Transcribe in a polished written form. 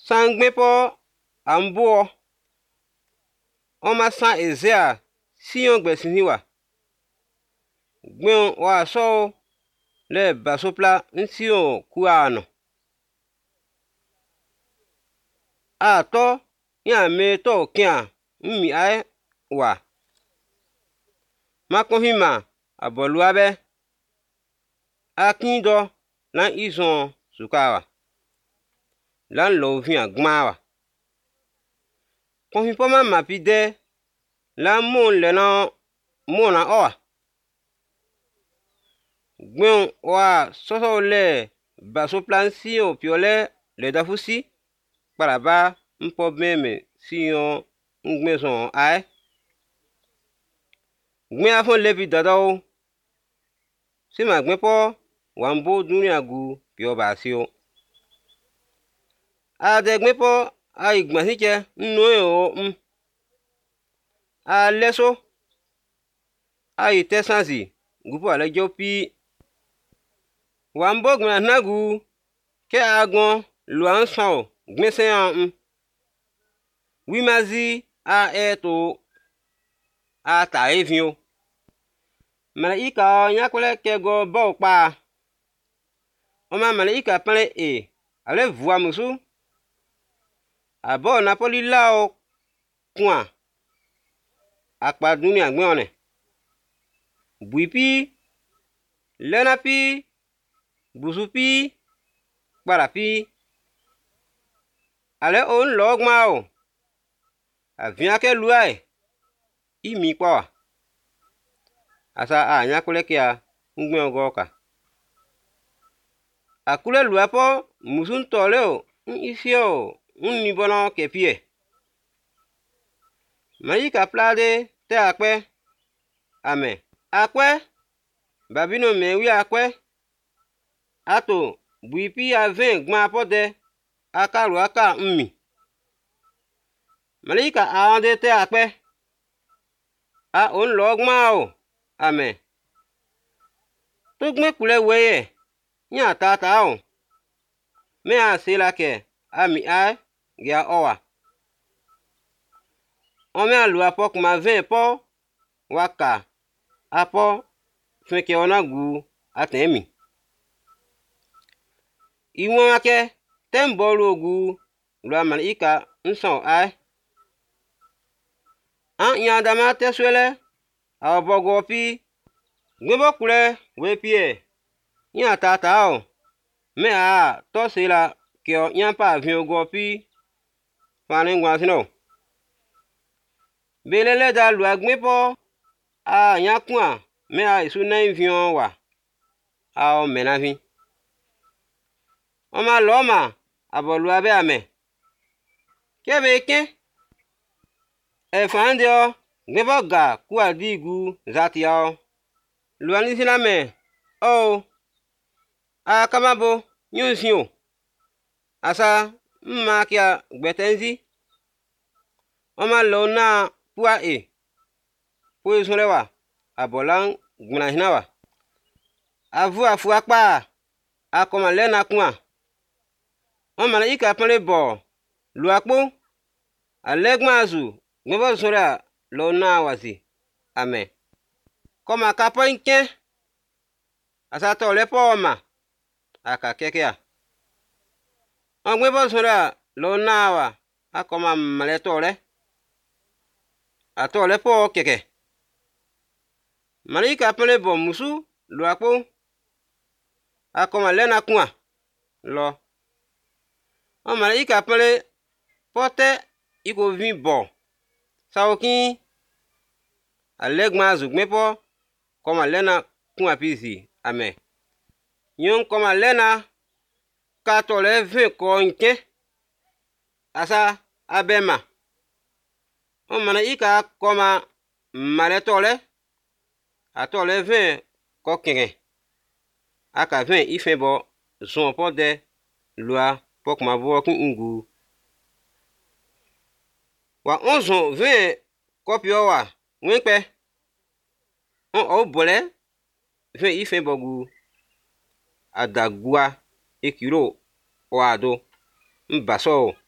Sangbepo ambo oma san ezea sion gbesiniwa. Gbeon wa so le basopla nsio kuano. A to ya me to kia mi ai wa. Makohima aboluabe. Akindo lan izon sukawa. Lan lovia gmawa. Kohipoma mapide lan mon lena mona oa. Gbeon wa soso le basopla nsio piole le dafusi. Paraba mpo meme sion ngmeson ai. Gbe afon lepi dadao. Sima gbepo wambo dunia gu pio basio. A de gbepo a igmasike nnoe o a leso a ite sansi gupo ale jopi. Wambo gma nagu ke agon luan sao gmese an wimazi a eto a ta evio. Malaika nyakole ke go bo pa. Oma malaika pale ale vua musu. Abo napoli lao kwa. Akpa dunia gmeone. Buipi, lenapi, busupi, barapi. Ale on log mao. Avia ke luai. Imi kwa. Asa a nyakule kia ngmeon goka. Akule luapo musun toleo ifio nibono kepie. Malika plade te akwe. Amen. Akwe babino mewi akwe. Ato buipi aven gma pode akaru aka mmi. Malika aande te akwe. A on log mao. Amen. Tugme kule weye. Nya tata o. Me a sela ke. Ami ai. Gia owa. Ome a lua pok ma ven po. Waka. Apo. Fenke ona gu. Atemi. Iwan ake. Tembolo gu. Lua malika. Nson ai. An yandama teswele. A bogopi. Gwebo kule wepie. Nya tata o. Me a to sela kyo nyampa avion gopi. Fane ngwasino. Belele da lua gmepo. A nyakwa. Me a isu na invion wa. A o menavi. Oma loma. Abolua be ame. Kebe ken. E fande o. Gmepo ga kuwa digu zati yao. Lua nisila me. O. A kamabo. Nyonsiyo. Asa mma kia gbetenzi. Oma lona pua e. Pue solewa. Abolang gmunahinawa. Avu afu akpa. Akoma lena kwa. Oma na ika pale bo. Luakpo. Alegma azu. Ngebo sora lona wazi. Amen. Koma kapo inke. Asa to lepo oma. Aka kekea. Ngebo sora lona wa. Akoma maletole. Atole po keke. Malika pele bo musu. Luakpo. Akoma lena kwa. Lo. O malika pele. Pote. Iko vin bo. Saoki. Alegma zugmepo. Koma lena kwa pisi. Amen. Yon koma lena. Katole vin ko nke. Asa abema. O malaika koma maletole. Atole vin ko kenge. Aka vin ife bo. Zon pode. Lua pok ma vo kungu. Wa onzon vin kopio wa. Wenpe. On o bole. Vin ife bogu. Adagua. Ekiro. Wado. Mbaso.